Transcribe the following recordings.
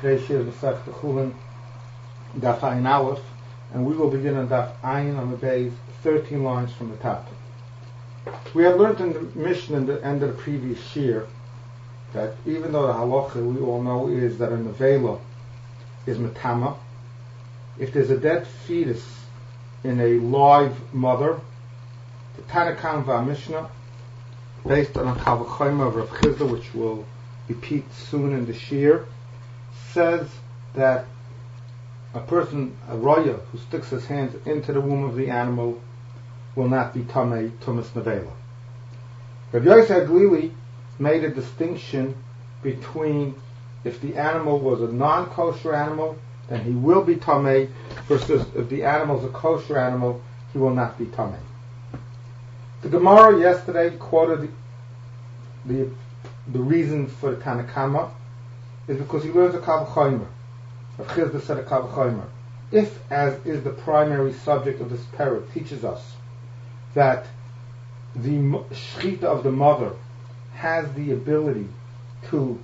Today's shir is Masech Chulin, Daf Ayin Aleph, and we will begin on Daf Ayin on the base, 13 lines from the top. We had learned in the Mishnah in the end of the previous shir that even though the halacha we all know is that a nevela is metama, if there's a dead fetus in a live mother, the Tanakam VaMishnah, based on a Kal V'chomer of Rav Chizda, which we'll repeat soon in the shir, says that a person, a roya, who sticks his hands into the womb of the animal will not be tamei tumas nevela. Rav Yosef Glili made a distinction between if the animal was a non-kosher animal, then he will be tamei, versus if the animal is a kosher animal, he will not be tamei. The Gemara yesterday quoted the reason for the Tanakama is because he learns a Kal V'chomer. Rav Chizda said a Kal V'chomer. If, as is the primary subject of this parak, teaches us that the shechita of the mother has the ability to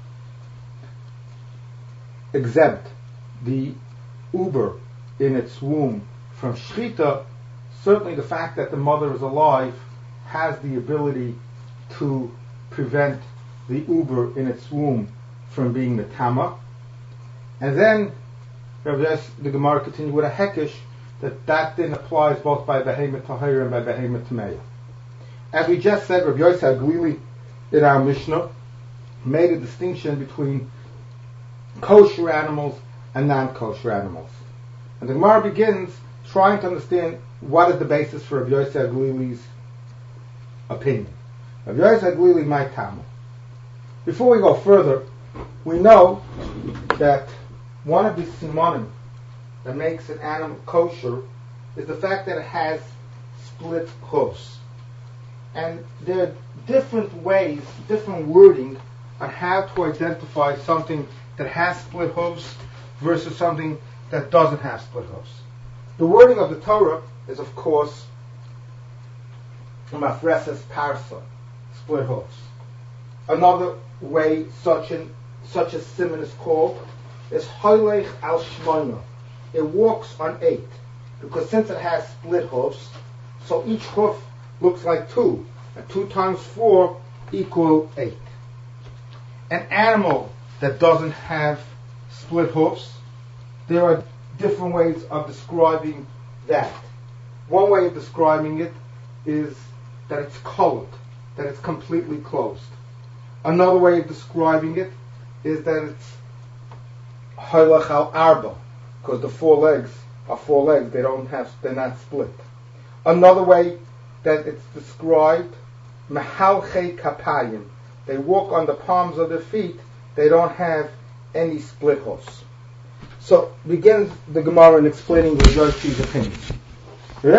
exempt the uber in its womb from shechita, certainly the fact that the mother is alive has the ability to prevent the uber in its womb from being metama. And then the Gemara continued with a hekesh that then applies both by behemoth tahira and by behemoth tameya. As we just said, Rav Yosef Glili in our Mishnah made a distinction between kosher animals and non-kosher animals. And the Gemara begins trying to understand what is the basis for Rav Yosef Glili's opinion. Rav Yosef Glili my tamu. Before we go further, we know that one of the simanim that makes an animal kosher is the fact that it has split hooves. And there are different ways, different wording on how to identify something that has split hooves versus something that doesn't have split hooves. The wording of the Torah is, of course, mafreses parsa, split hooves. Another way such a siman is called is hoylech al shmoina. It walks on 8, because since it has split hoofs, so each hoof looks like 2, and 2 times 4 equal 8. An animal that doesn't have split hoofs, there are different ways of describing that. One way of describing it is that it's colored, that it's completely closed. Another way of describing it is that it's hoylech al arba, because the 4 legs are 4 legs, they're not split. Another way that it's described, mehalchei kapayim, they walk on the palms of their feet, they don't have any split hoofs. So begins the Gemara in explaining Rav Yosef's opinion. The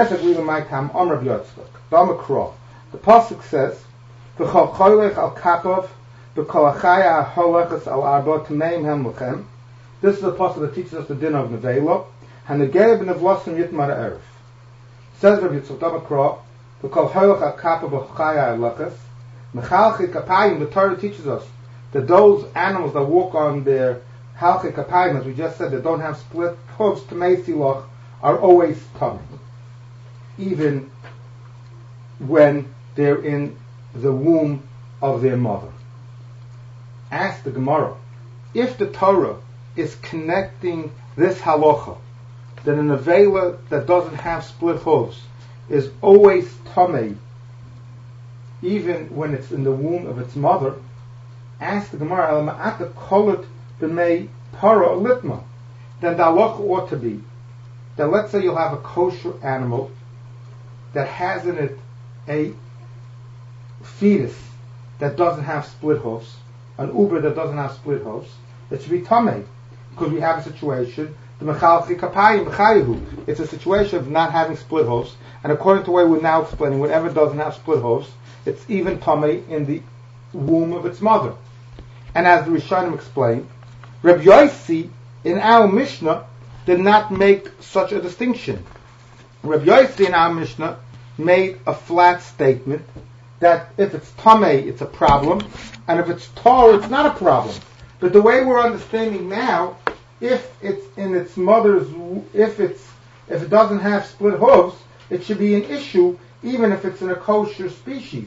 pasuk says, "V'chol choylech al kapav, v'kol achaya holechas al arba tameim hem lechem." This is a pasuk that teaches us the din of nevela. Hanegei b'nevlosim yitmar erev. Says Rav Yitzchak Damakra, "V'kol choylech al kapav v'chaya holechas." Mechalchei kapayim. The Torah teaches us that those animals that walk on their halchei kapayim, as we just said, that don't have split hooves, tamei silach, are always tamei, even when they're in the womb of their mother. Ask the Gemara, if the Torah is connecting this halacha, that a nevela that doesn't have split hooves is always tamei, even when it's in the womb of its mother, ask the Gemara, then the halacha ought to be that, let's say you'll have a kosher animal that has in it a fetus that doesn't have split hoofs, an uber that doesn't have split hoofs, it should be tamei, because we have a situation, the mechalchi kapayim b'chayihu, it's a situation of not having split hoofs, and according to the way we're now explaining, whatever doesn't have split hoofs, it's even tamei in the womb of its mother. And as the Rishonim explained, Reb Yossi in our Mishnah did not make such a distinction. Reb Yossi in our Mishnah made a flat statement that if it's tamei, it's a problem, and if it's tar, it's not a problem. But the way we're understanding now, if it's in its mother's, if it doesn't have split hooves, it should be an issue even if it's in a kosher species.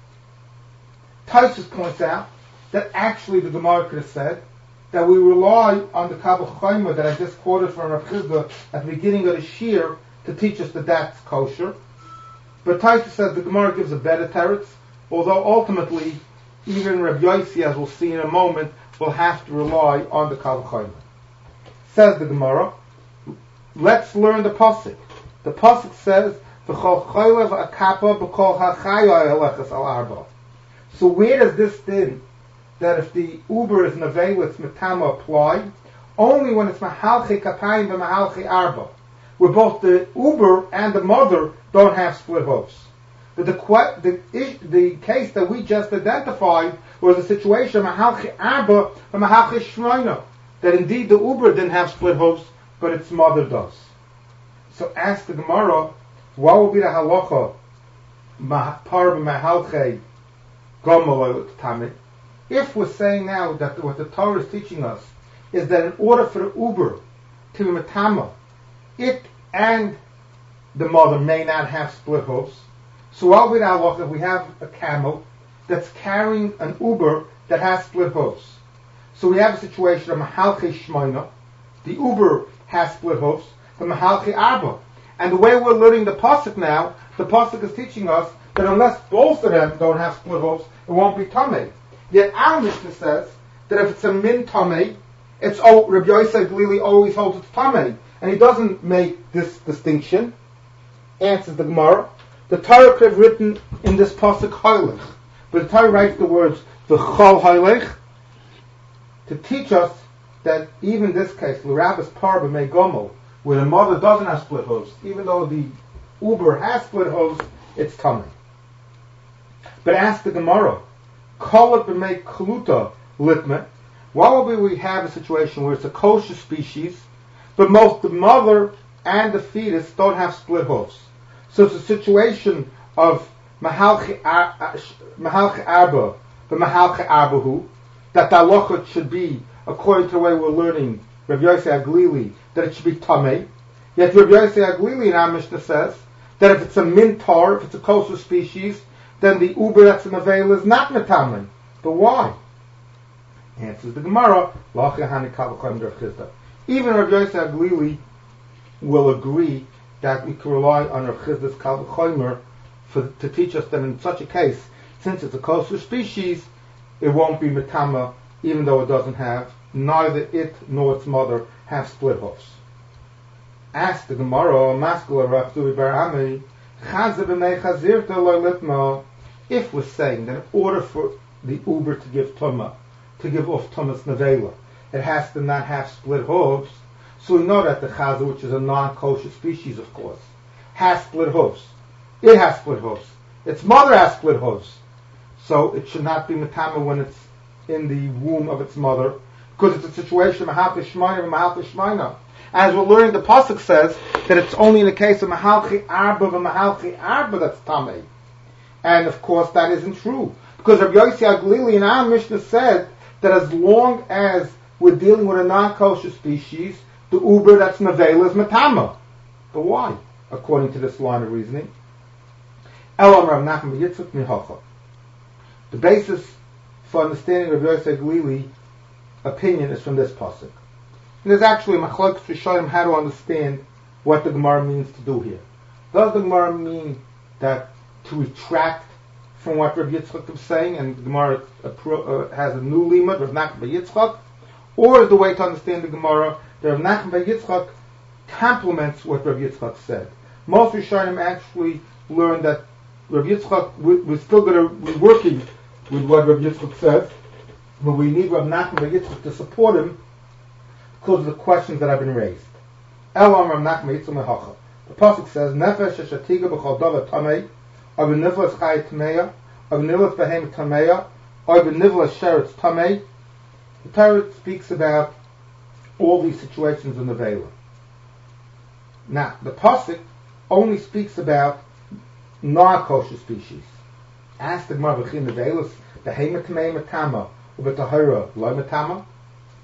Taisus points out that actually the Gemara could have said that we rely on the Kabbalah Chayma that I just quoted from Rav Chizda at the beginning of the Shir to teach us that that's kosher. But Taisus says the Gemara gives a better teretz, although ultimately even Rav Yossi, as we'll see in a moment, will have to rely on the Kabbalah Chayma. Says the Gemara, let's learn the pasuk. The pasuk says, "V'chol chaylev akapa b'kol hachaya elechas al arba." So where does this din that if the uber is nevela, it's metama apply? Only when it's mahalchi kapayim v'mahalchi arba, where both the uber and the mother don't have split hooves. But the case that we just identified was a situation mahalchi arba v'mahalchi shmoina, that indeed the uber didn't have split hooves, but its mother does. So ask the Gemara, what will be the halacha par b'mahalchi gomel tamid? If we're saying now that what the Torah is teaching us is that in order for the uber to be metama, it and the mother may not have split hooves. So what will be the halacha if we have a camel that's carrying an uber that has split hooves? So we have a situation of mahalchi shmoina, the uber has split hooves, the mahalchi arba. And the way we're learning the pasuk now, the pasuk is teaching us that unless both of them don't have split hooves, it won't be tamei. Yet our Mishnah says that if it's a min tamei, it's Rabbi Yosef Glili always holds it's tamei, and he doesn't make this distinction. Answers the Gemara, the Torah could have written in this pasuk haylech, but the Torah writes the words v'chol haylech to teach us that even this case, l'rabbis par b'mei gomel, where the mother doesn't have split hooves, even though the uber has split hooves, it's tamei. But ask the Gemara, call it b'mei kluta litma. Why would we have a situation where it's a kosher species, but both the mother and the fetus don't have split hooves? So it's a situation of mahalchi arba, the mahalchi arbahu, that the halacha should be, according to the way we're learning Rav Yosef Aglili, that it should be tamei. Yet Rav Yosef Aglili in our Mishnah says that if it's a mintar, if it's a kosher species, then the uber that's in the veil is not metamei. But why? Answers the Gemara, even Rav Yosef Aglili will agree that we can rely on Rav Chizda's Kal V'chomer to teach us that in such a case, since it's a kosher species, it won't be metama, even though it doesn't have, neither it nor its mother have split hoofs. Ask the Gemara, Maskula Rav Zuvi Bar Ami, if we're saying that in order for the uber to give tumah, to give off tumas nevela, it has to not have split hooves, so we know that the chaza, which is a non-kosher species, of course, has split hooves. It has split hooves. Its mother has split hooves. So it should not be metama when it's in the womb of its mother, because it's a situation of mahalchi shmaina. As we're learning, the pasuk says that it's only in the case of mahalchi arba that's tamei. And of course that isn't true, because Rabbi Yossi Aglili in our Mishnah said that as long as we're dealing with a non-kosher species, the uber that's nevela is metama. But why? According to this line of reasoning, Elam Rav Nachman bar Yitzchak mihocha. The basis for understanding Rabbi Yossi Aglili opinion is from this pasuk. And there's actually a machlokes rishonim how to understand what the Gemara means to do here. Does the Gemara mean that to retract from what Rabbi Yitzchak is saying, and the Gemara has a new limud, Rav Nachman bar Yitzchak, or is the way to understand the Gemara that Rav Nachman bar Yitzchak complements what Rabbi Yitzchak said? Most rishonim actually learned that Rabbi Yitzchak, we're still going to be working with what Rabbi Yitzchak says, but we need Rav Nachman bar Yitzchak to support him because of the questions that have been raised. Elam Rav Nachman bar Yitzchak mehacha. The pasuk says, Nefesh shetiga b'chol davar tamei, or b'nivlas chayit tameya, or b'nivlas behem tameya, or b'nivlas sheretz tamei. The Torah speaks about all these situations in the Vela. Now, the pasuk only speaks about non-kosher species. Ask the Gemara, v'chin the Velas, behem tameya metama, u'b'tahira lo metama.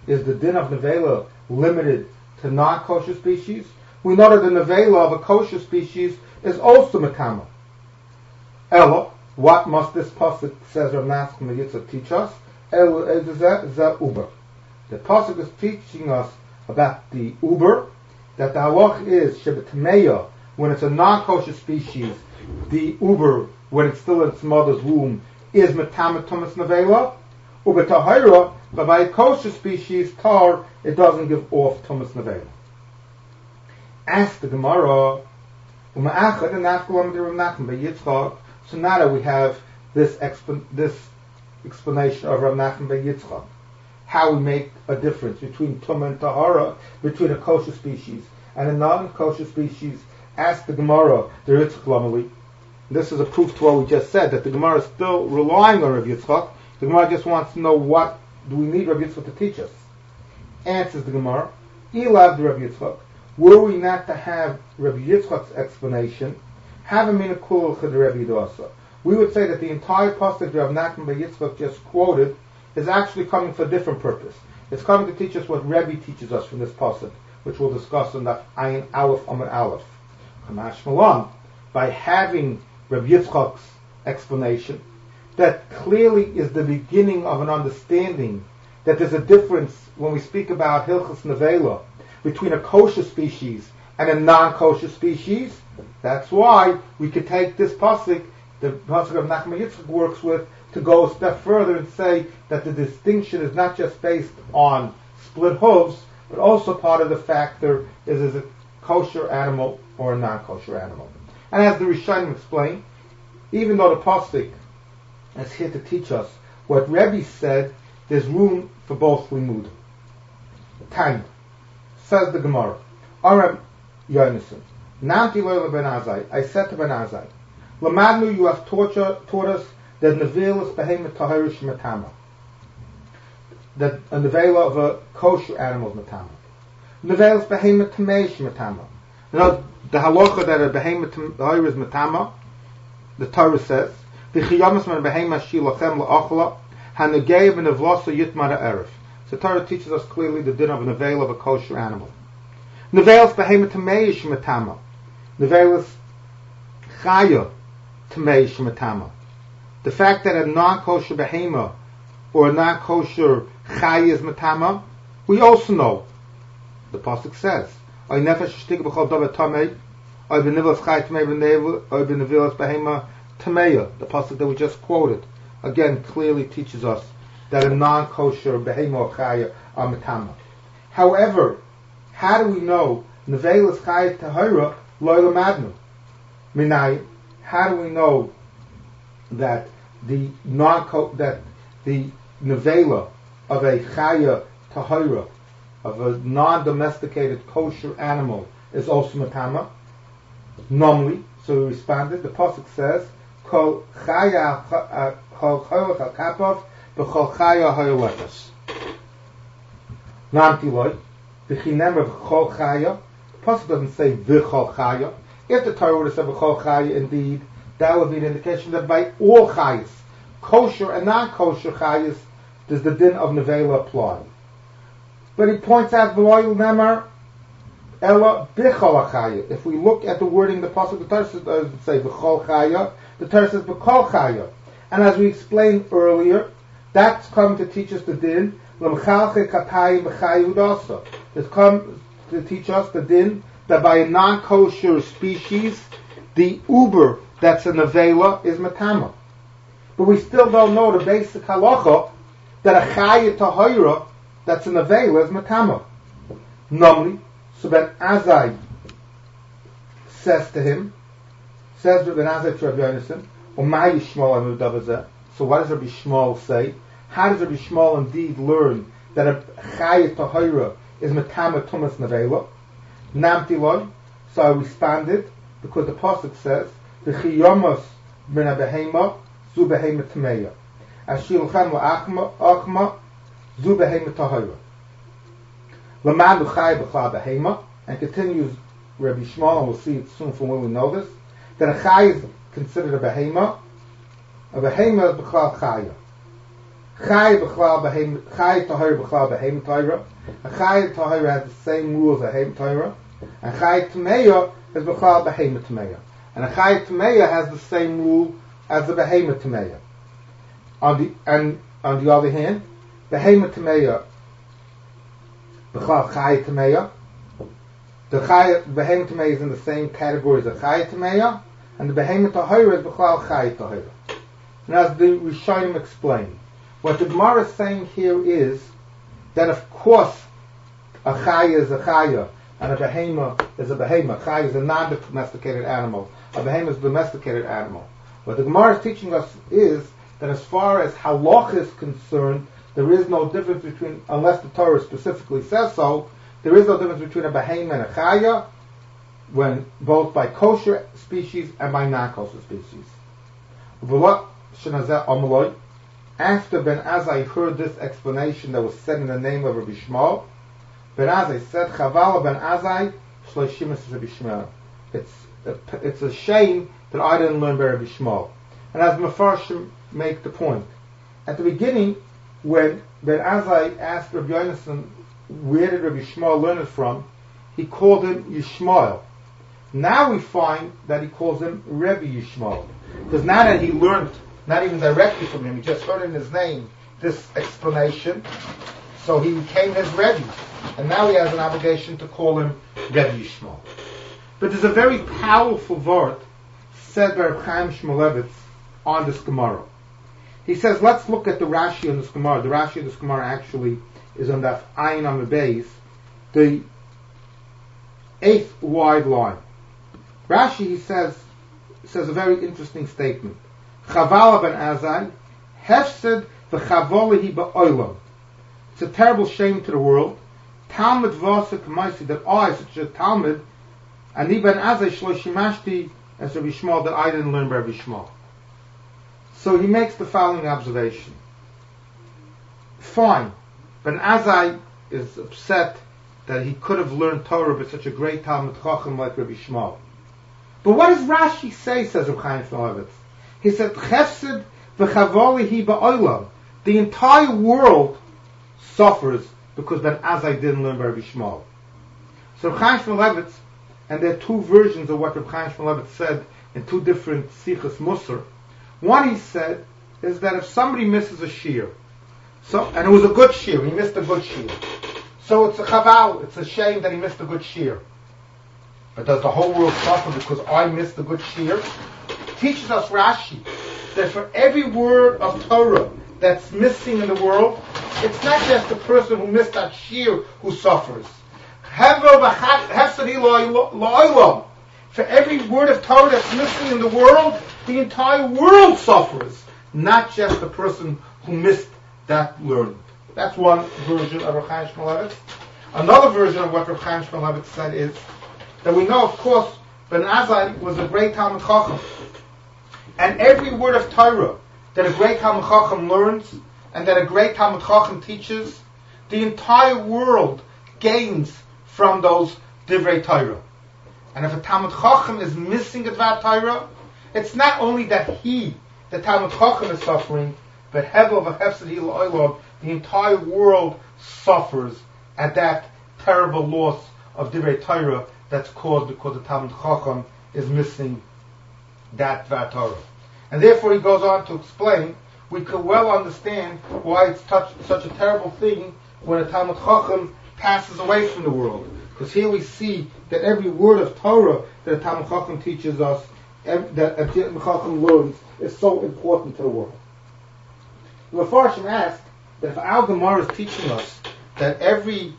is the din of nevela limited to non-kosher species? We know that the nevela of a kosher species is also metama. Ella, what must this pasuk, says Rav Nachman Yitzchak, teach us? Uber. The pasuk is teaching us about the uber, that the halach is shebetameya, when it's a non-kosher species, the uber, when it's still in its mother's womb, is metama tumas nevela. Ubetahira, but by a kosher species, tar, it doesn't give off tumas nevela. Ask the Gemara, so now that we have this explanation of Rav Nachman ben Yitzchak, how we make a difference between tumah and tahara, between a kosher species and a non-kosher species, ask the Gemara, the Yitzchak Lamali. This is a proof to what we just said, that the Gemara is still relying on Rav Yitzchak. The Gemara just wants to know, what do we need Rav Yitzchak to teach us? Answers the Gemara, Ilav the Rav Yitzchak. Were we not to have Rabbi Yitzchak's explanation, have a minakul chad Rabbi Dosa, we would say that the entire pasuk Rav Nachman ben Yitzchak just quoted is actually coming for a different purpose. It's coming to teach us what Rebbe teaches us from this pasuk, which we'll discuss in the Ayin Aleph Amud Aleph. Kamash Malam, by having Rabbi Yitzchak's explanation, that clearly is the beginning of an understanding that there's a difference when we speak about Hilchos Nevela between a kosher species and a non-kosher species. That's why we could take this pasuk, the pasuk of Nachman Yitzchak works with, to go a step further and say that the distinction is not just based on split hooves, but also part of the factor is a kosher animal or a non-kosher animal. And as the Rishonim explain, even though the pasuk is here to teach us what Rebbe said, there's room for both limud. Time. Says the Gemara, Aram Yonason, Namti Lola Ben Azai, I said to Ben Azai, Lamadnu, you have taught us that Nevel is behemoth tahirish matama, that a Nevela of a kosher animal is matama. Nevel is behemoth tameish matama. Now, the halacha that a behemoth tahir is matama, the Torah says, V'chiyamas man behemoth shilachem la'achla, hanegei v'nevlosa yitmara erev. The Torah teaches us clearly the din of a nevel of a kosher animal. Nevel is behemoth tameish matama. Nevel is chaya tameish matama. The fact that a non-kosher behemoth or a non-kosher chaya is matama, we also know. The pasuk says, "Oy nefesh shtig b'chol davar tamei, oy b'nevel chaya tamei b'nevel, oy b'nevel behemoth tameya." The pasuk that we just quoted again clearly teaches us that a non-kosher behemoth chaya are matama. However, how do we know nevel is chaya tahira loy lamadnu? Minay, how do we know that the nevela of a chaya tahira, of a non-domesticated kosher animal, is also matama? Normally, so we responded. The pasuk says, "Kol chaya kol chayach hakapav b'chol chaya hayolechas." Namti loy v'chinem b'chol chaya. The pasuk doesn't say v'chol chaya. If the Torah would have said b'chol chaya, indeed, that would be an indication that by all chayas, kosher and non-kosher chayas, does the din of nevela apply. But he points out v'loy nemar ella b'chol chaya. If we look at the wording, the pasuk, the Torah doesn't say b'chol chaya. The Torah says b'chol chaya. And as we explained earlier, that's come to teach us the din l'mchalche katayim b'chayu dasa. It's come to teach us the din that by a non-kosher species, the uber that's a nevela is matama. But we still don't know the basic halacha that a chaya tahira that's a nevela is matama. Normally, so Ben Azai says to him, says Ben Azai to Rabbi Yonason, Umay Yishmol Anu Davazeh. So what does Rabbi Shmuel say? How does Rabbi Shmuel indeed learn that a chaya tahira is matama tumas nevela? Namti loy. So I responded, because the pasuk says, "V'chiyamos min habehema zu behema tameya, ashilchem la'achma zu behema tahira." Lamad l'chay b'chla behema, and continues Rabbi Shmuel, and we'll see it soon from when we know this, that a chay is considered a behema is b'chla chaya. Chai b'chlal behem, Chai tahor b'chlal behem Torah. A Chai tahor has the same rules as behem Torah, and Chai Tameya is b'chlal behem Tameya. And a Chai Tameya has the same rule as the behem Tameya. On the other hand, behem Tameya b'chlal Chai Tameya. The behem Tameya is in the same category as the Chai Tameya, and the behem Tahor is b'chlal Chai Tahor. And as the Rishonim explain, what the Gemara is saying here is that of course a Chaya is a Chaya and a Behema is a Behema. Chaya is a non-domesticated animal. A Behema is a domesticated animal. What the Gemara is teaching us is that as far as halach is concerned, there is no difference between, unless the Torah specifically says so, there is no difference between a Behema and a Chaya, when both by kosher species and by non-kosher species. After Ben Azai heard this explanation that was said in the name of Rabbi Shmuel, Ben Azai said, Chavala Ben Azai Shloishimus Rabbi Shmuel. It's a shame that I didn't learn by Rabbi Shmuel. And as Mefarshim make the point, at the beginning, when Ben Azai asked Rabbi Yonason, where did Rabbi Shmuel learn it from, he called him Yishmael. Now we find that he calls him Rebbe Yishmael. Because now that he learned, not even directly from him, he just heard in his name this explanation, so he became his Rebbe. And now he has an obligation to call him Rebbe Yishmael. But there's a very powerful word said by Reb Chaim Shmulevitz on this Gemara. He says, let's look at the Rashi on this Gemara. The Rashi of this Gemara actually is on that Ayin on the base, the 8th wide line. Rashi, he says a very interesting statement. Chavala ben Azai, hefsed v'chavolihi ba'olam. It's a terrible shame to the world. Talmud v'asa k'maisi, that I, such a Talmud, ani ben Azai shloshimashti, as Rabbi Shmuel, that I didn't learn by Rabbi Shmuel. So he makes the following observation. Fine, Ben Azai is upset that he could have learned Torah by such a great Talmud Chacham like Rabbi Shmuel. But what does Rashi say, says Reb Chaim Shmulevitz? He said, Chesed v'chavolihi ba'olam. The entire world suffers because Ben Azai didn't learn by Rabbi Shmuel. So Reb Chaim Shmulevitz, and there are two versions of what Reb Chaim Shmulevitz said in two different Sichos Musar. One he said is that if somebody misses a shear, and it was a good shear, he missed a good shear. So it's a chaval, it's a shame that he missed a good shear. But does the whole world suffer because I missed a good shear? Teaches us Rashi that for every word of Torah that's missing in the world, it's not just the person who missed that shear who suffers. For every word of Torah that's missing in the world, the entire world suffers, not just the person who missed that learning. That's one version of Reb Chaim Shmulevitz. Another version of what Reb Chaim Shmulevitz said is that we know, of course, Ben Azai was a great Talmud Chacham. And every word of Torah that a great Talmud Chacham learns and that a great Talmud Chacham teaches, the entire world gains from those Divrei Torah. And if a Talmud Chacham is missing a Dvar Torah, it's not only that he, the Talmud Chacham, is suffering, but Hevel v'Hefsed Hil, the entire world suffers at that terrible loss of Divrei Torah that's caused because the Talmud Chacham is missing that Dvar Torah. And therefore he goes on to explain, we could well understand why it's such a terrible thing when a Talmud Chacham passes away from the world. Because here we see that every word of Torah that a Talmud Chacham teaches us, that a Talmud Chacham learns, is so important to the world. The Mefarshim asked that if our Gemara is teaching us that the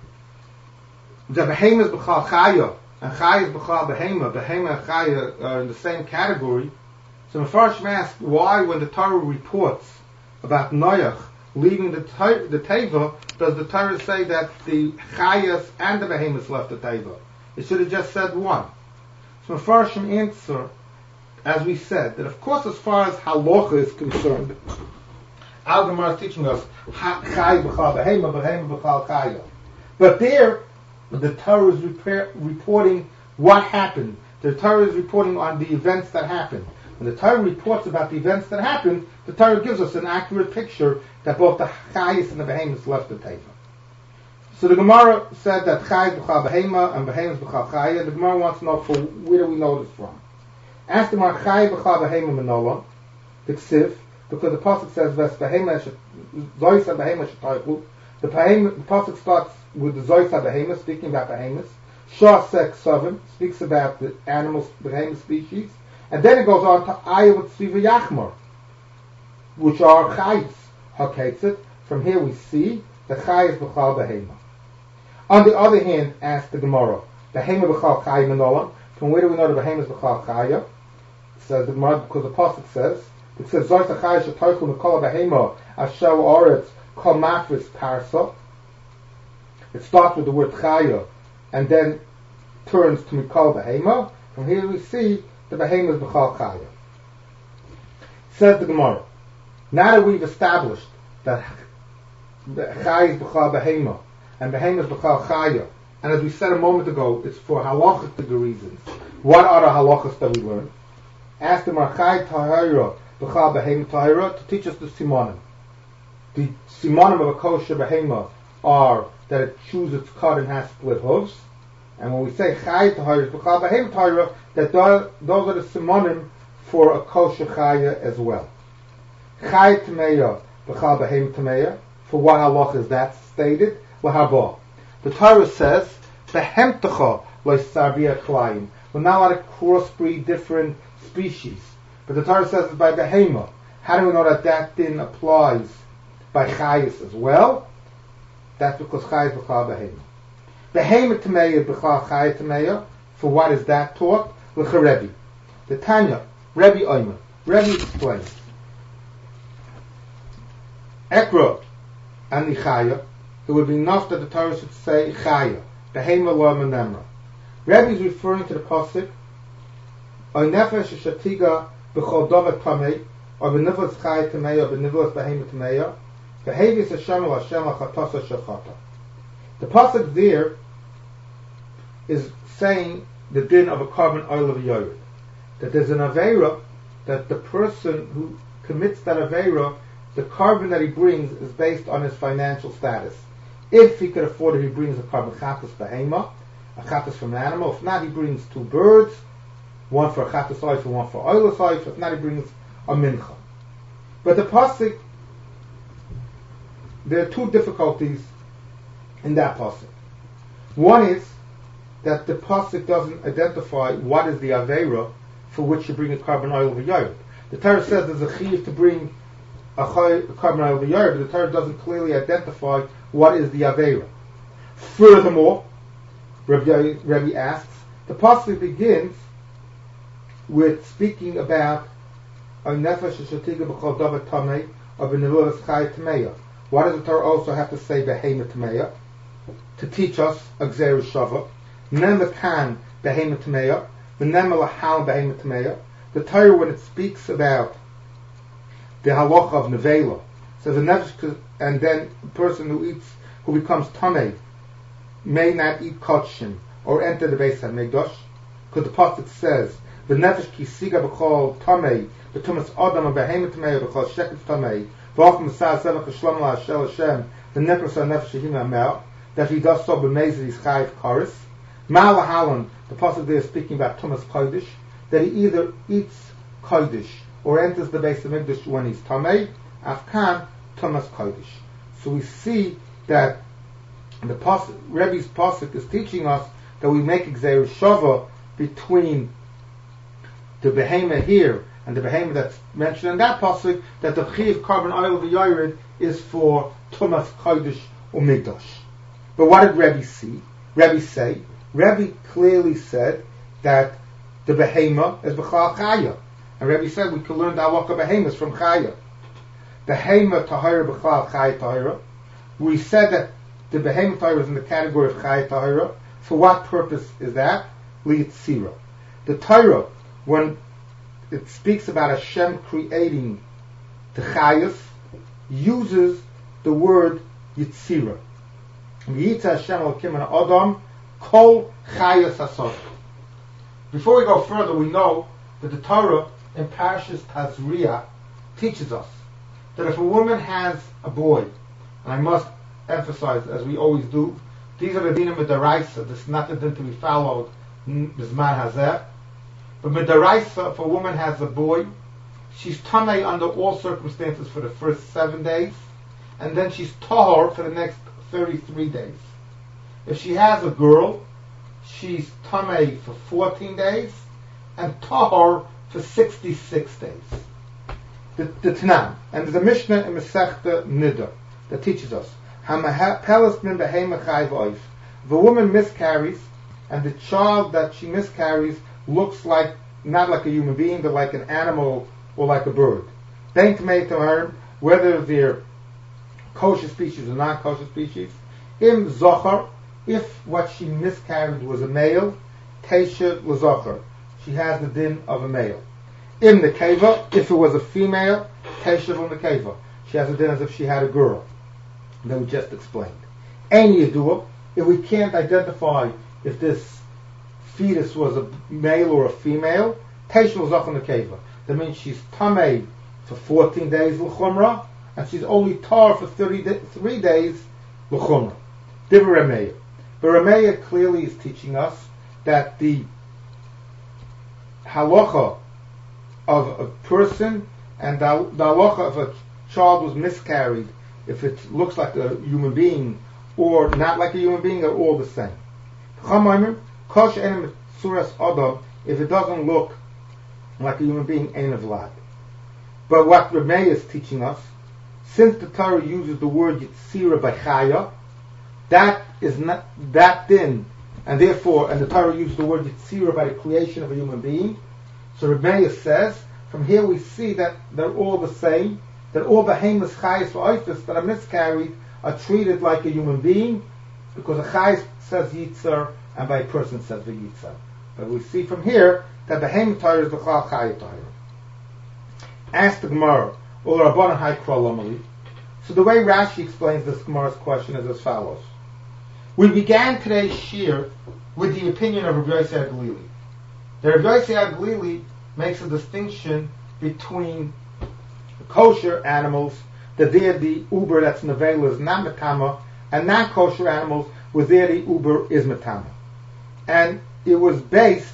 Behema is B'chal Chaya, and Chaya is B'chal Behema and Chaya are in the same category, so Mefarshim asked why when the Torah reports about Noach leaving the Teva, does the Torah say that the Chayas and the Behemoths left the Teva? It should have just said one. So Mefarshim answer, as we said, that of course as far as halacha is concerned, our Gemara is teaching us Chay b'chal Behema, Behema b'chal Chaya. But there, the Torah is reporting what happened. The Torah is reporting on the events that happened. When the Torah reports about the events that happened, the Torah gives us an accurate picture that both the Chayis and the Behemoths left the Teva. So the Gemara said that Chayis b'chal Behema and Behemoths b'chal Chaya. The Gemara wants to know where do we know this from? Ask the Gemara, Chayis b'chal Behema menola, the Ksiv, because the pasuk says Ves Behema Zoysa Behema Shetoichu. The pasuk starts with the Zoysa Behema, speaking about Behemoths. Shah Sek Sovim speaks about the animal Behemoth species. And then it goes on to Ayot Tzviva Yachmor, which are Chayis HaKetzit. From here we see the Chayis B'chal Behema. On the other hand, asked the Gemara, Behema B'chal Chaya Menolam. From where do we know the Behema is B'chal Chaya? Says the Gemara, because the pasuk says, it says Zoyt HaChaya Shetoichu Mikol Behema Asher Oretz Kol Matris Parsa. It starts with the word Chaya and then turns to Mikol Behema. From here we see the Behema is B'chal Chaya. Says the Gemara, now that we've established that the Chaya is B'chal Behema and Behema is B'chal Chaya, and as we said a moment ago, it's for halachic reasons. What are the halachas that we learn? Ask the Chaya Tahira B'chal Behema Tahira to teach us the Simonim. The Simonim of a kosher Behema are that it chews its cud and has split hooves. And when we say Chaya Tahira B'chal Behema Tahira, that those are the Simonim for a kosher Chaya as well. Chaya Tameya B'chal Behema Tameya, for what halach is that stated? L'haba. The Torah says, Behemtecha lo'isarbia klayim. We're not allowed to crossbreed different species. But the Torah says it's by Behema. How do we know that din applies by Chayis as well? That's because Chayis B'chal Behema. Behema Tameya B'chal Chaya Tameya, for what is that taught? L'charebi. The Tanya, Rebbe Omer. Rebbe explains. Ekra and the Chaya, it would be enough that the Torah should say Chaya, Behema Lo Menemra. Rebbe is referring to the pasuk, Oy Nefesh Shatiga B'chol Dovet Tamei, or B'nivlas Chaya Tamei, or B'nivlas Behema Tamei, Behavius Hashem El Hashem L'Chatasa Shechata. The pasuk there is saying the din of a carbon oil of a yored. That there's an aveira, that the person who commits that aveira, the carbon that he brings is based on his financial status. If he could afford it, he brings a carbon chatas behema, a chatas from an animal. If not, he brings 2 birds, one for a chatas oif and one for oilus oif. If not, he brings a mincha. But the pasuk, there are 2 difficulties in that pasuk. One is that the pasuk doesn't identify what is the aveira for which you bring a carbon oil of a yard. The Torah says there's a chiv to bring a carbon oil of a yard, but the Torah doesn't clearly identify what is the aveira. Furthermore, Rebbe asks, the pasuk begins with speaking about a nefesh shetiga b'chol davar tamei of a nevulas chaya tameya. Why does the Torah also have to say behema tameya? To teach us a gzeir shava. Nema kan behema tameya. V'nema lahal behema tameya. The Torah, when it speaks about the halacha of nevela, says a nefesh, and then the person who becomes tamei may not eat kachim or enter the Beis HaMikdash, because the pasuk says the nefesh ki siga b'chol tamei b'tumas adam and behema tamei b'chol sheket tamei v'achim m'sar sevach hashlam la'ashel Hashem the nefesh ha'nefesh shehim ha'mel, that he does so b'meiz he's chayiv karis. Ma'alahalan, the pasuk there is speaking about tumas kodesh, that he either eats kodesh or enters the Beis HaMikdash when he's tamei, afkan tumas kodesh. So we see that the pasuk, Rebbe's pasuk is teaching us that we make gzeir shava between the behema here and the behema that's mentioned in that pasuk, that the chiv carbon oil of the yored is for tumas kodesh or mikdash. But what did Rebbe say? Rebbe clearly said that the behema is b'chal chaya, and Rebbe said we can learn the halakha behemas from chaya. Behema tahira b'chal chaya tahira. We said that the behema tahira is in the category of chaya tahira. For what purpose is that? Liyitzira. The Torah, when it speaks about Hashem creating the chayas, uses the word yitzira. Yitza Hashem Elokim and Adam kol chayas asot. Before we go further, we know that the Torah in Parshas Tazria teaches us that if a woman has a boy, and I must emphasize, as we always do, these are the dinim midaraisa. This is not the din to be followed b'zman hazeh. But midaraisa, if a woman has a boy, she's tamei under all circumstances for the first 7 days, and then she's tahor for the next 33 days. If she has a girl, she's tamei for 14 days, and tahor for 66 days. The Tanam, and there's a Mishnah in Masechta Nida that teaches us, if a woman miscarries, and the child that she miscarries looks like, not like a human being, but like an animal or like a bird, whether they're kosher species or non-kosher species, im zochar, if what she miscarried was a male, teisha l'zochar, she has the din of a male. Im nekeva, if it was a female, teisha l'nekeva, she has the din as if she had a girl. That we just explained. Any yedua, if we can't identify if this fetus was a male or a female, teisha l'zochar nekeva. That means she's tamei for 14 days l'chumra, and she's only tar for 33 days l'chumra. Divrei Rameya. But Rameya clearly is teaching us that the halacha of a person and the halacha of a child was miscarried, if it looks like a human being or not like a human being, are all the same. If it doesn't look like a human being, ain't a vlad. But what Rameya is teaching us, since the Torah uses the word yitzira by chaya, that is not that din, and therefore, and the Torah uses the word yitzira by the creation of a human being. So Rameya says, from here we see that they're all the same, that all behemoths chayes v'oifis that are miscarried are treated like a human being, because a chayes says yitzar, and by a person says the yitzar. But we see from here that behemoth Torah is the chal chayet Torah. Ask the Gemara, Ul Rabbanan Hai Kral Amali. So the way Rashi explains this Gemara's question is as follows. We began today's shir with the opinion of Rabbi Yossi HaGlili. The Rabbi Yossi HaGlili makes a distinction between kosher animals, that there the uber that's nevela is not metama, and non-kosher animals where there the uber is metama. And it was based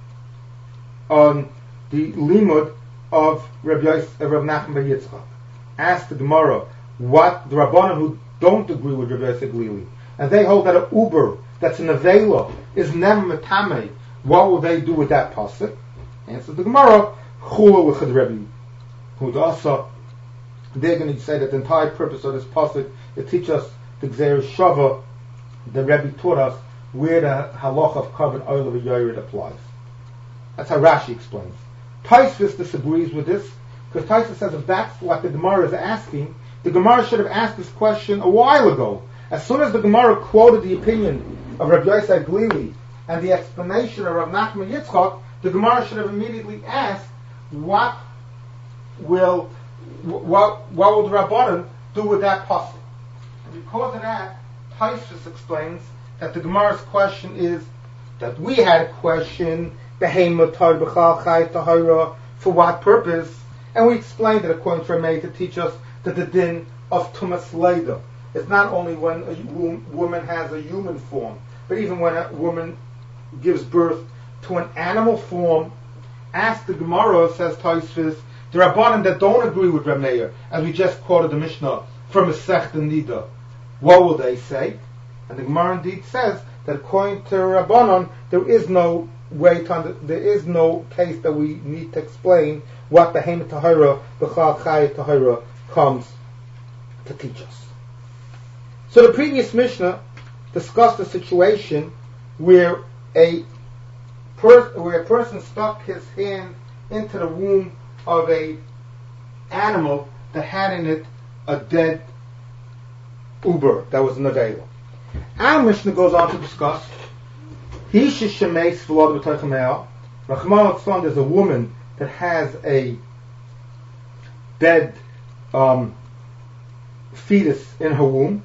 on the limud of Rabbi Nachman bar Yitzchak. Asked the Gemara what the Rabbanan who don't agree with Rabbi Yossi HaGlili, and they hold that a uber that's an avela is never metame, what will they do with that pasuk? Answers the Gemara, chula l'chad Rebbe. Who's also, they're going to say that the entire purpose of this pasuk is to teach us the Gzeir Shava, the Rebbe taught us where the halacha of Kavan Oil of a Yored applies. That's how Rashi explains. Tosfos disagrees with this, because Tosfos says if that's what the Gemara is asking, the Gemara should have asked this question a while ago. As soon as the Gemara quoted the opinion of Rabbi Yossi HaGlili and the explanation of Rav Nachman Yitzchak, the Gemara should have immediately asked, what will the Rabbanan do with that pasuk? And because of that, Tosfos explains that the Gemara's question is that we had a question, for what purpose? And we explained it according to Rameya to teach us that the din of Tumas Leida is not only when a woman has a human form, but even when a woman gives birth to an animal form. Ask the Gemara, says Tosfos, the Rabbanan that don't agree with Rameya, as we just quoted the Mishnah from Masechta Nida, what will they say? And the Gemara indeed says that according to Rabbanan, there is no case that we need to explain what the Behemoth Tahira, the Chal Chayet Tahira, comes to teach us. So the previous Mishnah discussed a situation where a person stuck his hand into the womb of a animal that had in it a dead uber that was nevela. Our Mishnah goes on to discuss there's a woman that has a dead fetus in her womb,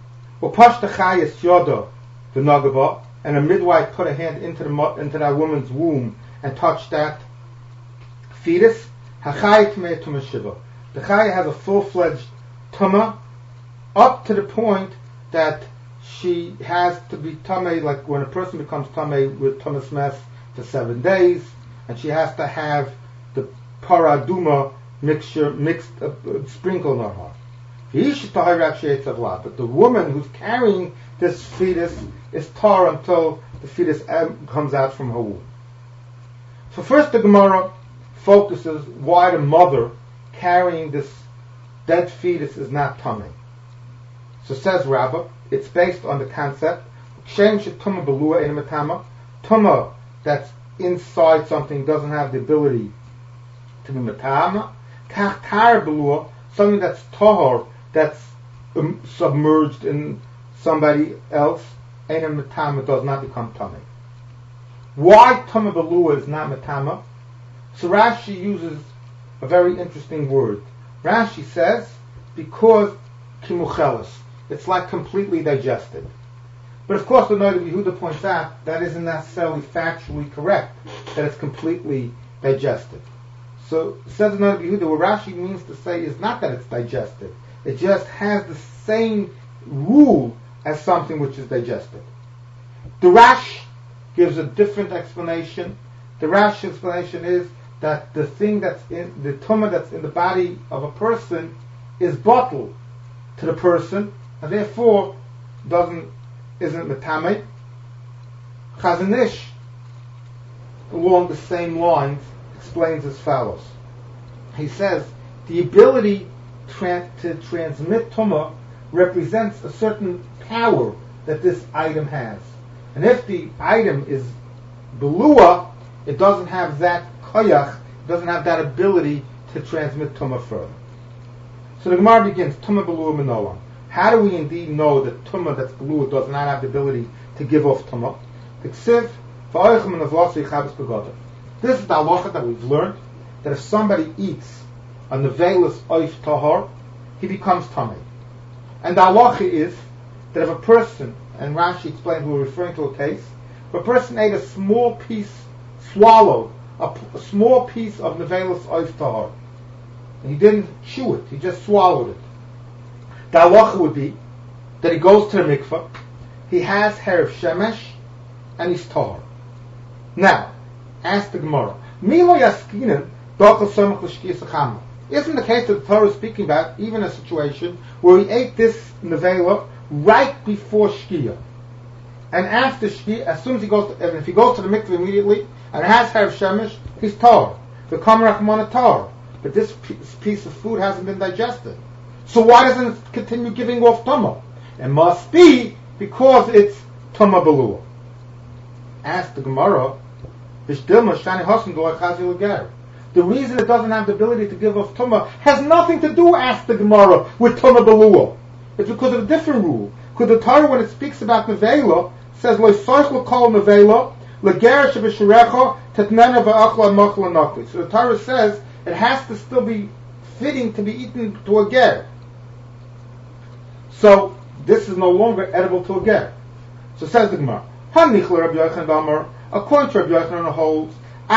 and a midwife put a hand into that woman's womb and touched that fetus. Hachai Tmei Tumah Shiva. The Chai has a full-fledged Tumah up to the point that she has to be Tamei, like when a person becomes Tamei with Tumas Mes for 7 days, and she has to have the Paraduma mixture sprinkled on her. But the woman who's carrying this fetus is tar until the fetus comes out from her womb. So first the Gemara focuses why the mother carrying this dead fetus is not tummy. So says Rabbah, it's based on the concept Tumah that's inside something doesn't have the ability to be matama. Kachtar belua, something that's tahor, that's submerged in somebody else, and a matama does not become tummy. Why Tumah belua is not matama? So Rashi uses a very interesting word. Rashi says, because kimuchelis, it's like completely digested. But of course, the Noda Yehuda points out that isn't necessarily factually correct, that it's completely digested. So says the Noda Yehuda, what Rashi means to say is not that it's digested. It just has the same rule as something which is digested. The Rash gives a different explanation. The Rash explanation is that the thing that's in the tumah that's in the body of a person is bottled to the person, and therefore isn't metame. Chazon Ish, along the same lines, explains as follows. He says the ability to transmit tumah represents a certain power that this item has, and if the item is belua, it doesn't have that koyach, it doesn't have that ability to transmit tumah further. So the Gemara begins, tumah belua minolam. How do we indeed know that tumah that's belua does not have the ability to give off tumah? This is the halacha that we've learned, that if somebody eats a nevelis oif tahor, he becomes tamei. And the halacha is that if a person, and Rashi explains we're referring to a case, if a person ate a small piece, swallowed a small piece of nevelis oif tahor, and he didn't chew it, he just swallowed it, the halacha would be that he goes to the mikveh, he has hair of shemesh, and he's tahor. Now, ask the Gemara, Milo yaskinen dochel somach l'shkiyas achama. Isn't the case that the Torah is speaking about even a situation where he ate this nevela right before shkiyah, and after shkiyah, as soon as he goes to, and if he goes to the mikveh immediately and has hair of shemesh, he's tahor. The kamer achmana tahor. But this piece of food hasn't been digested. So why doesn't it continue giving off tumah? It must be because it's tumah belua. Ask the Gemara, the reason it doesn't have the ability to give off tumah has nothing to do, ask the Gemara, with tumah belua. It's because of a different rule. Because the Torah, when it speaks about nevela, says lo soich kol nevela leger shebesherecha tetnena va'achla machla nakli. So the Torah says it has to still be fitting to be eaten to a ger. So this is no longer edible to a ger. So says the Gemara, according to Rabbi Yochanan holds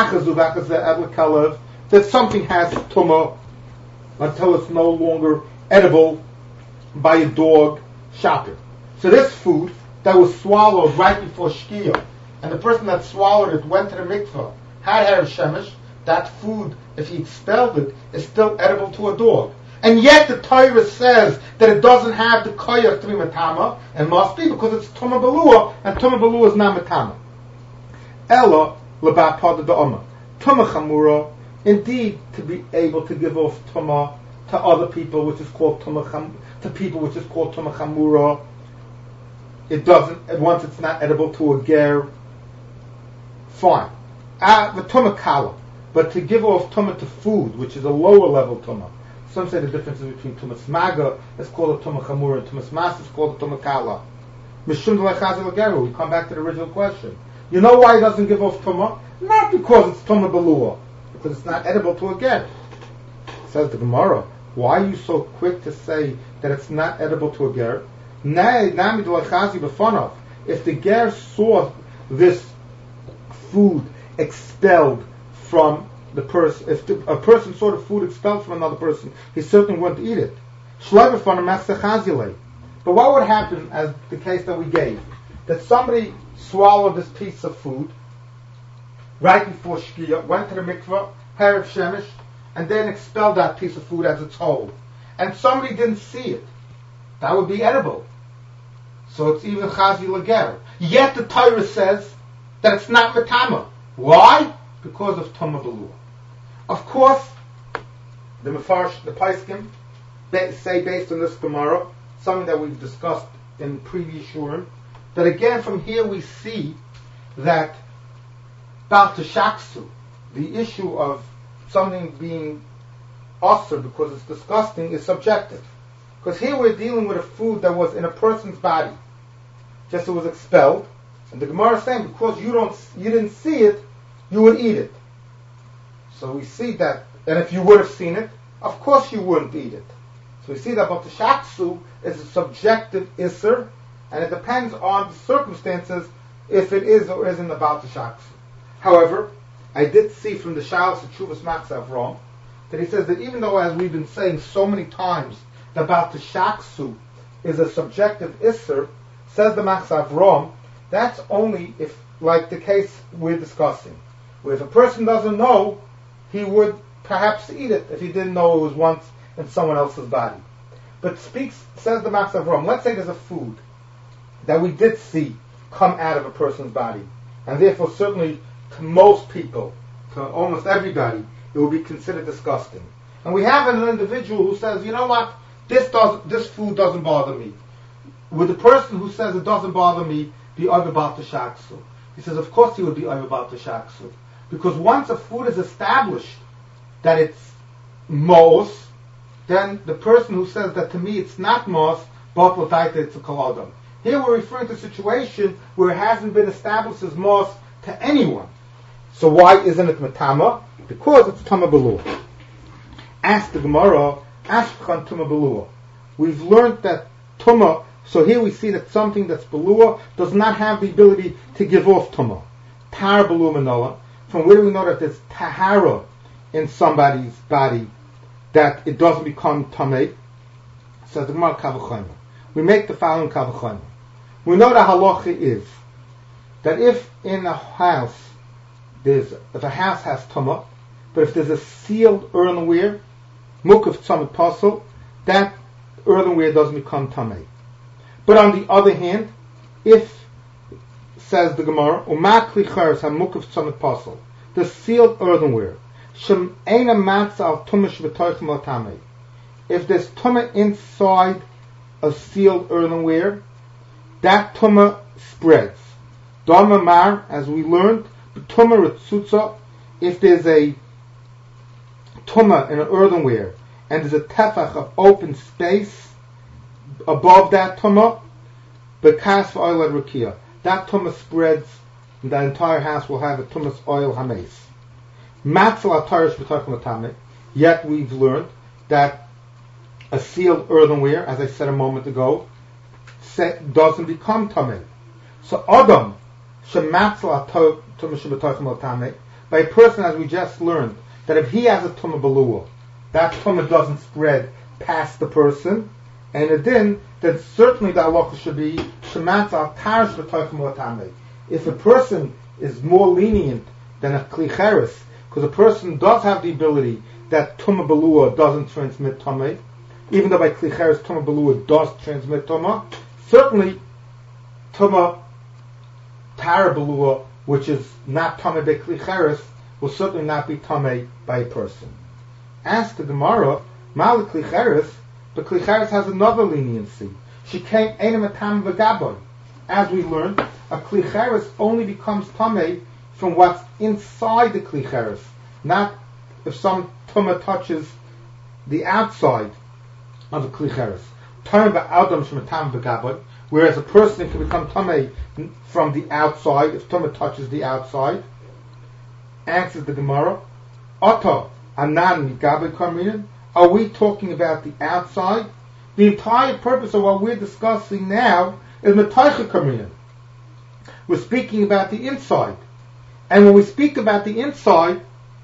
that something has tumah until it's no longer edible by a dog shopping. So this food that was swallowed right before shkiyah, and the person that swallowed it went to the mikveh, had hair of shemesh, that food, if he expelled it, is still edible to a dog. And yet the Torah says that it doesn't have the koyach to be matama, and must be because it's tumah belua, and tumah belua is not matama. Ella lebat pada da'ama. Tumah chamura, indeed, to be able to give off tumah to other people, which is called tumah to people, which is called tumah chamura. It doesn't, once it's not edible to a ger, fine. The tumah kala. But to give off tumah to food, which is a lower level tumah, some say the difference is between tumas maga, it's called a tumah chamura, and tumas mas is called a tumah kala. Mishum d'lechazil ageru. We come back to the original question. You know why he doesn't give off tumah? Not because it's tumah belua, because it's not edible to a ger. Says the Gemara, why are you so quick to say that it's not edible to a ger? If the ger saw this food expelled from the person, if a person saw the food expelled from another person, he certainly wouldn't eat it. But what would happen, as the case that we gave, that somebody swallowed this piece of food right before Shkia, went to the mikveh, Harav Shemesh, and then expelled that piece of food as it's whole, and somebody didn't see it, that would be edible. So it's even chazi lager. Yet the Torah says that it's not metama. Why? Because of Tumah Belua. Of course, the Mefarsh, the Paiskim, say based on this Gemara, something that we've discussed in previous shurim, that again from here we see that Bal Teshaksu, the issue of something being usher because it's disgusting, is subjective. Because here we're dealing with a food that was in a person's body, just it was expelled, and the Gemara is saying because you didn't see it, you would eat it. So we see that, and if you would have seen it, of course you wouldn't eat it. So we see that Bal Teshaksu is a subjective isser, and it depends on the circumstances if it is or isn't a Bal Teshaksu. However, I did see from the Shalos Teshuvas Matzah Avram that he says that even though, as we've been saying so many times, that Bal Teshaksu is a subjective isser, says the Matzah Avram, that's only if, like the case we're discussing, where if a person doesn't know, he would perhaps eat it if he didn't know it was once in someone else's body. But says the Matzah Avram, let's say there's a food that we did see come out of a person's body, and therefore certainly to most people, to almost everybody, it will be considered disgusting. And we have an individual who says, you know what, this food doesn't bother me. Would the person who says it doesn't bother me be over Bal Teshaksu? He says, of course he would be over Bal Teshaksu. Because once a food is established that it's mos, then the person who says that to me it's not mos, but it's a kolodam. Here we're referring to a situation where it hasn't been established as mos to anyone. So why isn't it metama? Because it's Tumah Belua. Ask the Gemara, Ashkhan Tumah Belua. We've learned that Tumah, so here we see that something that's Belua does not have the ability to give off Tumah. Tar Belua Manola. From where do we know that there's Tahara in somebody's body, that it doesn't become Tameh? So the Gemara Kavachayma. We make the following Kavachayma. We know the halacha is that if in a house, if a house has Tumah, but if there's a sealed earthenware, Mukav Tzamid Pasel, that earthenware doesn't become Tameh. But on the other hand, if, says the Gemara, Umak Licharis HaMukav Tzamid Pasel, the sealed earthenware, Shem Eina Matzah Al Tumah Shebetoichem Al Tameh, if there's Tumah inside a sealed earthenware, that Tumah spreads. Dama Mar, as we learned, Tumah Ritzutza, if there's a Tumah in an earthenware, and there's a tefach of open space above that Tumah, Bekas Oil Rukia, that Tumah spreads, and the entire house will have a Tumah's oil hames. Matzal Atarish B'Tachim Tameh, yet we've learned that a sealed earthenware, as I said a moment ago, doesn't become Tameh. So Adam, Shematzal Tumah Sheb'Tachim Tameh, by a person, as we just learned, that if he has a Tumah Belua, that Tumah doesn't spread past the person, and then certainly the halacha should be Shematzal Tarish B'Tachim Tameh. If a person is more lenient than a Klicheres, because a person does have the ability that Tumah Belua doesn't transmit Tameh, even though by Klicheres Tumah Belua does transmit Tumah, certainly Tumah Tara Belua, which is not Tameh by Klicheres, will certainly not be Tameh by a person. Ask the Gemara, Malik Klicheres, but Klicheres has another leniency. She came Einem Atam V'Gaboy. As we learned, a Klicheres only becomes Tameh from what's inside the Klicheres, not if some Tumah touches the outside of a Klicheres. Tameh Ba'adam Shematam V'Gaboy, whereas a person can become Tameh from the outside if Tumah touches the outside. Answers the Gemara, Oto Anan Gaboy Karminan. Are we talking about the outside? The entire purpose of what we're discussing now is Metaycha Karminan. We're speaking about the inside. And when we speak about the inside,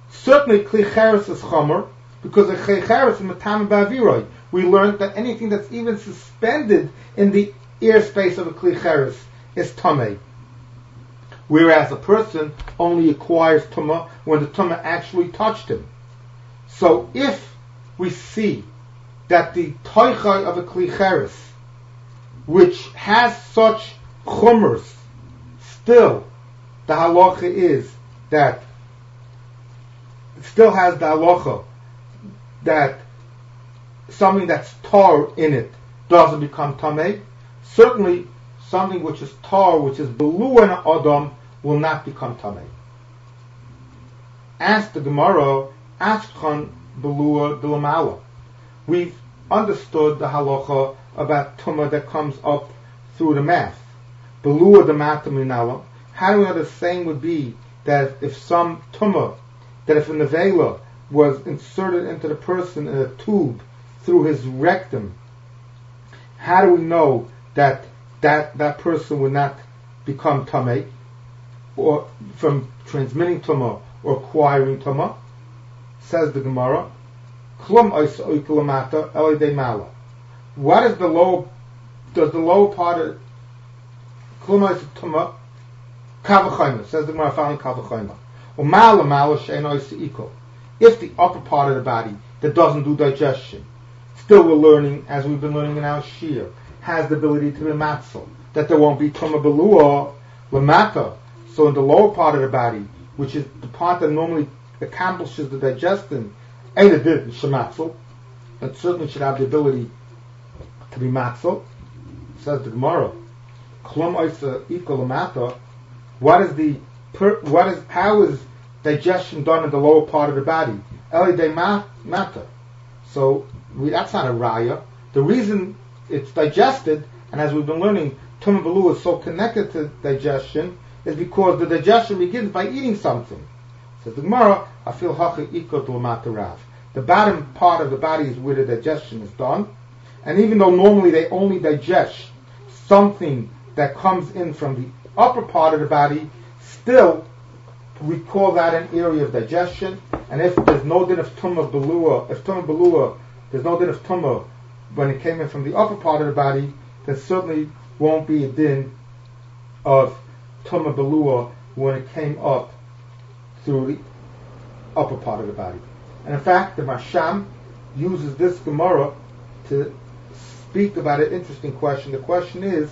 Certainly, Kli Cheres is Chomer, because a Kli Cheres is Matam Ba'aviroi. We learned that anything that's even suspended in the airspace of a Kli Cheres is Tameh. Whereas a person only acquires Tumah when the Tumah actually touched him. So if we see that the Toichai of a Kli Cheres, which has such chumers, still the halacha is that it still has the halacha that something that's tar in it doesn't become tameh. Certainly something which is tar, which is belua in adam, will not become tameh. Ask the Gemara, Ashkan belua d'lamala. We've understood the halacha about tumah that comes up through the mouth. Belua d'mata minala. How do we know the same would be that if some tumah, that if a nevela was inserted into the person in a tube through his rectum, how do we know that person would not become tameh, or from transmitting tumah or acquiring tumah? Says the Gemara, Klum oisa oikulamata elidei mala. What is the lower part of Klum oisa tumah? Kavachayma, says the Gemara following Kavachayma. Mala she'en oisa ikol. If the upper part of the body that doesn't do digestion, still we're learning, as we've been learning in our shir, has the ability to be matzel, that there won't be tumah belua lamata. So in the lower part of the body, which is the part that normally accomplishes the digestion, ain't it did shematzel, and certainly should have the ability to be matzel. Says the Gemara, klum oisa ikol lamata. How is digestion done in the lower part of the body? Elidei mata. So that's not a raya. The reason it's digested, and as we've been learning, tumah belua is so connected to digestion, is because the digestion begins by eating something. Says the Gemara, I feel hacha ikot l'mata rav. The bottom part of the body is where the digestion is done, and even though normally they only digest something that comes in from the upper part of the body, still we call that an area of digestion. And if there's no din of tumah belua, there's no din of tumah when it came in from the upper part of the body, there certainly won't be a din of tumah belua when it came up through the upper part of the body. And in fact, the Masham uses this Gemara to speak about an interesting question. The question is,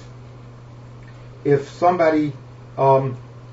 if somebody on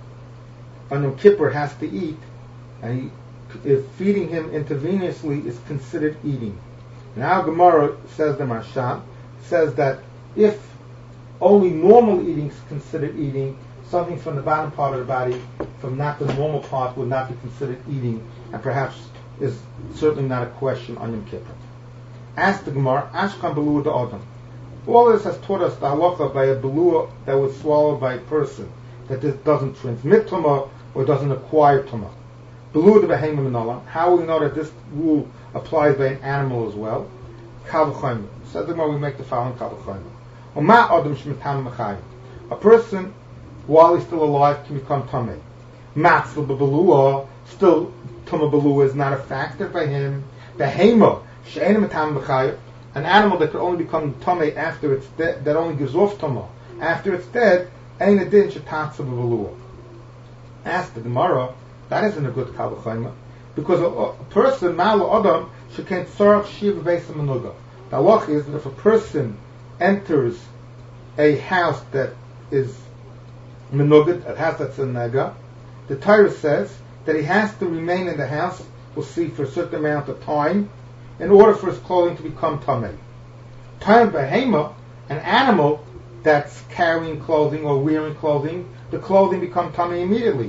Yom Kippur has to eat, and if feeding him intravenously is considered eating. Now Gemara, says the Masham, says that if only normal eating is considered eating, something from the bottom part of the body, from not the normal part, would not be considered eating, and perhaps is certainly not a question on Yom Kippur. Ask the Gemara, Ashkan belua d'adam. All this has taught us the halacha by a belua that was swallowed by a person, that this doesn't transmit tumah or doesn't acquire tumah. Belua d'behema minolam. How will we know that this rule applies by an animal as well? Kavachayim. Says the Gemara, we make the following kavachayim. Oma adam shemitam mechayim. A person, while he's still alive, can become tameh. Matzl b'belua, still tumah belua is not a factor by him. Behema she'enim mitam mechayim. An animal that could only become tameh after it's dead, that only gives off tumah after it's dead, ain't a din shetatza b'belua. Ask the Gemara, that isn't a good kavachayim, because a person, mal adam, sheken tzarach shiv beis menuga. The halach is that if a person enters a house that is menugad, a house that's a nega, the Torah says that he has to remain in the house, we'll see, for a certain amount of time, in order for his clothing to become tameh. Time behema, an animal that's carrying clothing or wearing clothing, the clothing becomes tameh immediately.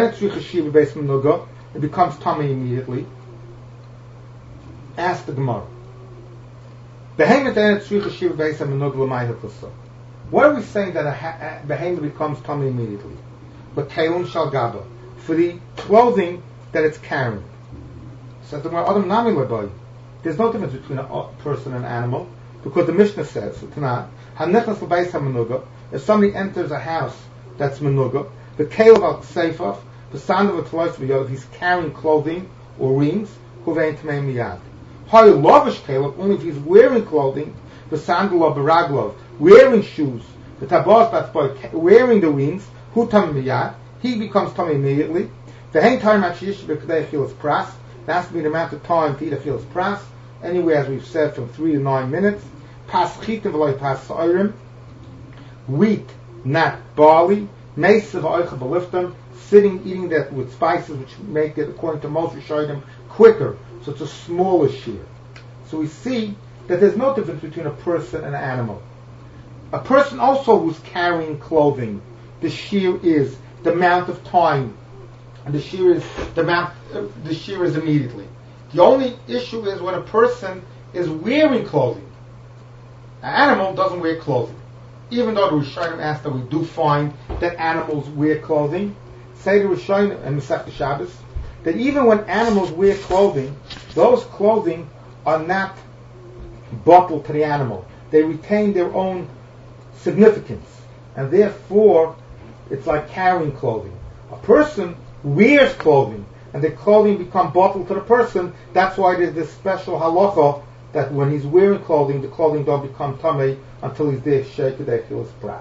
It becomes tameh immediately. Ask the Gemara. What are we saying that a behema becomes tameh immediately? But kalim shal gaba, for the clothing that it's carrying. So the Gemara, Adam nami lebai. There's no difference between a person and an animal, because the Mishnah says, if somebody enters a house that's menuga, the kalev al seifaf, the sound of a tlois b'yod, he's carrying clothing, or rings, huvein tamei miyad. Hay lavish kelev, only if he's wearing clothing, v'sandalov b'raglov, wearing shoes, the tabos, that's by wearing the rings, hu tamei miyad, he becomes tamei immediately. The hang time actually b'kdei achilas pras, that has to be the amount of time to eat achilas pras, anywhere as we've said from 3 to 9 minutes. Pas chitim v'loy pas sa'irim, wheat, not barley, meisa v'oicha b'liftim, sitting, eating that with spices, which make it, according to most Rishonim, quicker. So it's a smaller shear. So we see that there's no difference between a person and an animal. A person also who's carrying clothing, the shear is the amount of time, and the shear is immediately. The only issue is when a person is wearing clothing. An animal doesn't wear clothing. Even though the Rishonim asked that we do find that animals wear clothing, say the Rishonim and Masechta Shabbos, that even when animals wear clothing, those clothing are not bottled to the animal. They retain their own significance, and therefore it's like carrying clothing. A person wears clothing, and the clothing become bottled to the person. That's why there's this special halacha that when he's wearing clothing, the clothing don't become tamei until he's there sheikh the achilas pras.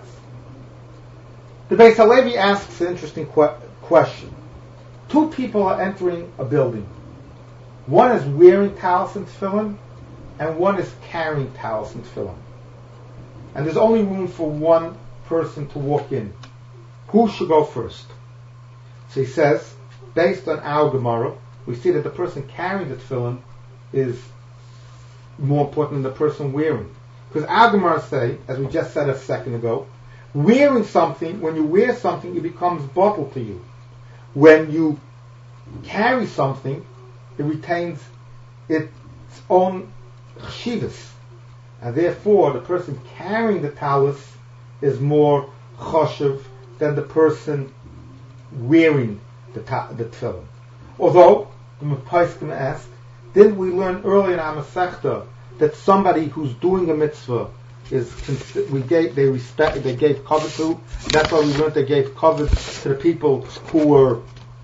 The Beis Halevi asks an interesting question. 2 people are entering a building. One is wearing talis and tefillin, and one is carrying talis and tefillin. And there's only room for one person to walk in. Who should go first? So he says, based on our Gemara, we see that the person carrying the tefillin is more important than the person wearing. Because our Gemara say, as we just said a second ago, wearing something, when you wear something, it becomes bottled to you. When you carry something, it retains its own chshivas. And therefore, the person carrying the talis is more choshev than the person wearing the tefillin. Although, the Mepaisim ask, didn't we learn earlier in our Masechta that somebody who's doing a mitzvah they gave cover to? That's why we learned they gave cover to the people who were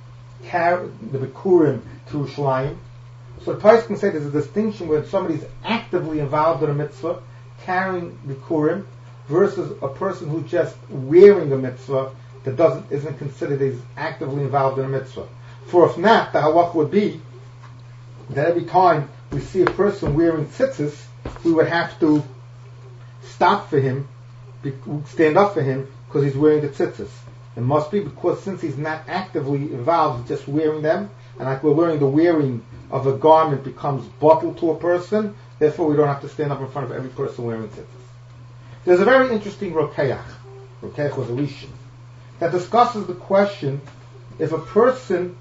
the Bikurim to Yerushalayim. So the Pais can say there's a distinction where somebody's actively involved in a mitzvah, carrying Bikurim, versus a person who's just wearing a mitzvah that isn't considered as actively involved in a mitzvah. For if not, the halach would be that every time we see a person wearing tzitzis, we would have to stop for him, stand up for him, because he's wearing the tzitzis. It must be because since he's not actively involved, just wearing them, and like we're learning, the wearing of a garment becomes bottled to a person, therefore we don't have to stand up in front of every person wearing tzitzis. There's a very interesting Rokeach was a Rishon, that discusses the question, if a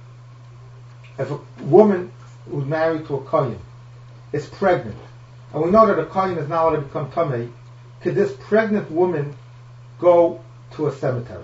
woman who's married to a Kohen is pregnant, and we know that a Kohen is not allowed to become Tamei, could this pregnant woman go to a cemetery,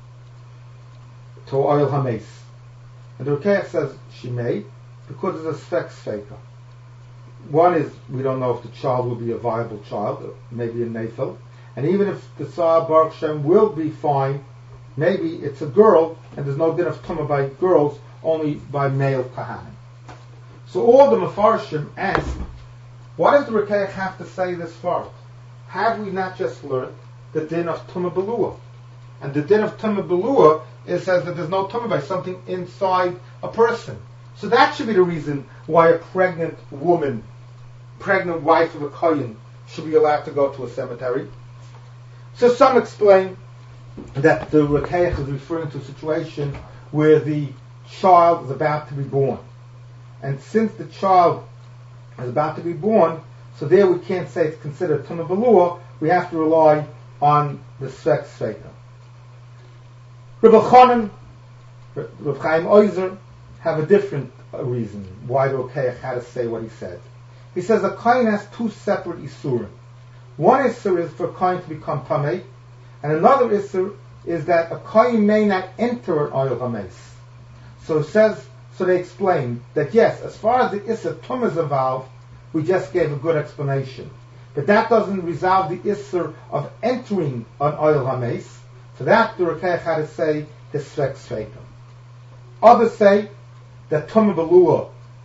to Oyel HaMeis? And the Rokeach says she may, because it's a Sfek Sfeika. One is, we don't know if the child will be a viable child, maybe a Nephil, and even if the Tzar Baruch Shem will be fine, maybe it's a girl, and there's no din of Tumah by girls, only by male Kahanim. So all the Mefarshim ask, why does the Rokeach have to say this far? Have we not just learned the din of Tumah Belua? And the din of Tumah Belua, it says that there's no Tumah by something inside a person. So that should be the reason why a pregnant wife of a Kohen, should be allowed to go to a cemetery. So some explain that the Rokeach is referring to a situation where the child is about to be born. And since the child is about to be born, so there we can't say it's considered Tumah Belua, we have to rely on the Sfek Sfeika. Rabbi Chanan, Rabbi Chaim Oizer have a different reason why the Rokeach had to say what he said. He says a Kohen has 2 separate Isurim. One Isur is for a Kohen to become Tamei, and another Isur is that a Kohen may not enter an Oyel HaMeis. So they explain that yes, as far as the Isur Tumah is involved, we just gave a good explanation. But that doesn't resolve the Isur of entering an Oyel HaMeis. So that the Rokeach had to say his Sfek Sfeika. Others say that Tumah Belua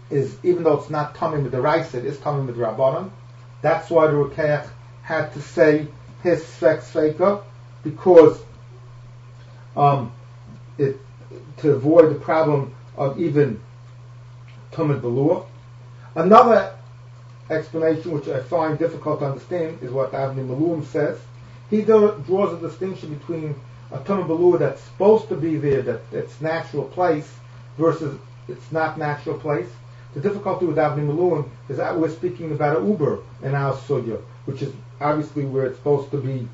is, even though it's not Tamim with the Rice, it is Tamim with Rabbanon. That's why the Rukeach had to say his Sfek Sveika, because to avoid the problem of even Tumid Belua. Another explanation, which I find difficult to understand, is what Avnei Malum says. He draws a distinction between a Tumid Belua that's supposed to be there, that its natural place, versus its not natural place. The difficulty with Avnei Malum is that we're speaking about an Uber in our Sugya, which is obviously where it's supposed to be.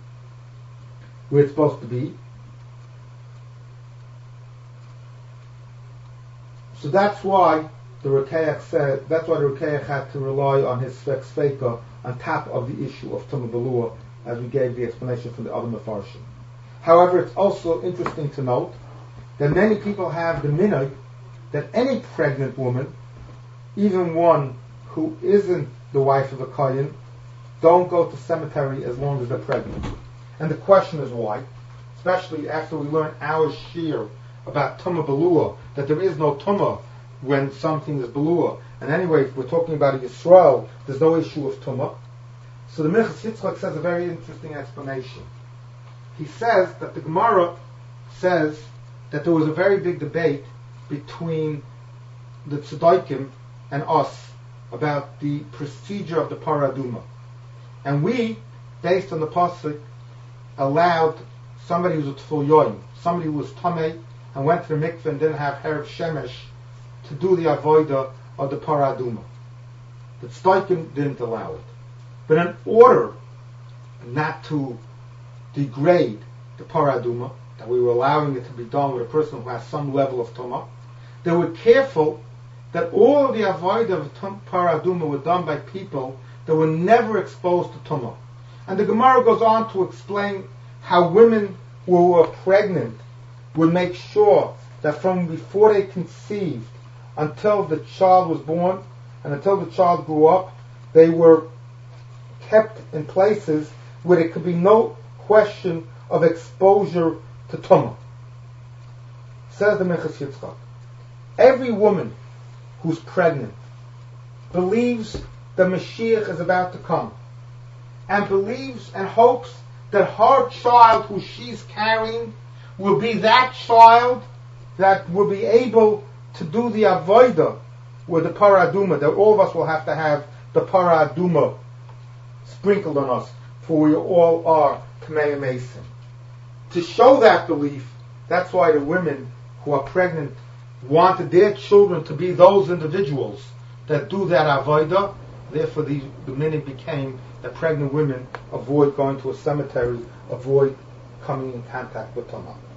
So that's why the Rukeach had to rely on his Sfek Sveika on top of the issue of Tumah Belua, as we gave the explanation from the other Mefarshim. However, it's also interesting to note that many people have the minhag that any pregnant woman, even one who isn't the wife of a Kohen, don't go to cemetery as long as they're pregnant. And the question is why, especially after we learn our shir about Tumah Belua, that there is no Tumah when something is Belua. And anyway, if we're talking about a Yisrael, there's no issue of Tumah. So the Minchas Yitzchak says a very interesting explanation. He says that the Gemara says that there was a very big debate between the Tzaddikim and us about the procedure of the Paraduma. And we, based on the Pasuk, allowed somebody who was a Tful Yoim, somebody who was Tamei and went to the mikveh and didn't have Herav Shemesh, to do the Avodah of the Paraduma. The Tzaddikim didn't allow it. But in order not to degrade the Paraduma, that we were allowing it to be done with a person who has some level of Tumah, they were careful that all of the Avodah of Paraduma were done by people that were never exposed to Tumah. And the Gemara goes on to explain how women who were pregnant would make sure that from before they conceived until the child was born and until the child grew up, they were kept in places where there could be no question of exposure to Tumah. Says the Minchas Yitzchak, every woman who's pregnant believes the Mashiach is about to come, and believes and hopes that her child who she's carrying will be that child that will be able to do the avodah with the paraduma, that all of us will have to have the paraduma sprinkled on us, for we all are Kamei Mason. To show that belief, that's why the women who are pregnant wanted their children to be those individuals that do that avodah. Therefore, the minhag became that pregnant women avoid going to a cemetery, avoid coming in contact with Tumah.